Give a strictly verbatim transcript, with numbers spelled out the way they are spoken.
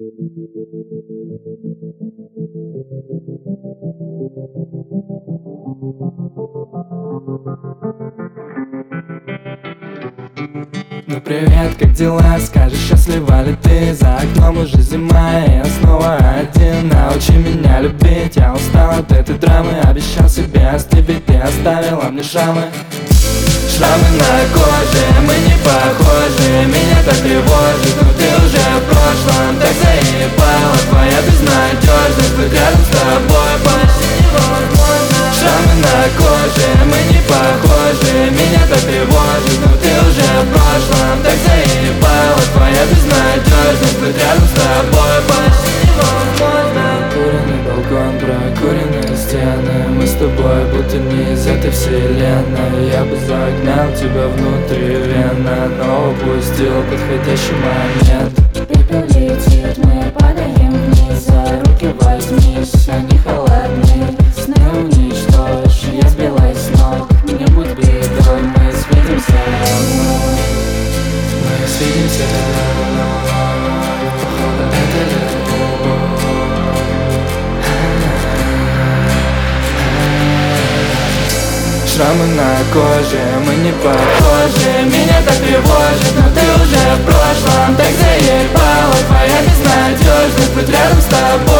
Ну привет, как дела? Скажи, счастлива ли ты? За окном уже зима, и я снова один. Научи меня любить, я устал от этой драмы. Обещал себе остыть, ты оставила мне шрамы. Шрамы на коже, мы не похожи. Меня так тревожит, но ты уже в прошлом. Так заебала твоя безнадежность. Быть рядом с тобой почти невозможно. Шрамы на коже, мы не похожи. Меня так тревожит, но ты уже в прошлом. Так заебала твоя безнадежность. Быть рядом с тобой почти невозможно. Прокуренный балкон, прокуренные стены. Мы с тобой будто не из этой вселенной. Я бы загнал тебя внутривенно, но упустил подходящий момент. Пепел летит, мы падаем вниз. За руки возьмись, они холодные. Сны уничтожь, я сбилась с ног. Не будь бедой, мы свидимся вновь. Мы свидимся вновь. Походу это любовь. Шрамы на коже, мы не похожи. Меня так тревожит, но ты уже в прошлом. Так заебала твоя безнадежность. Быть рядом с тобой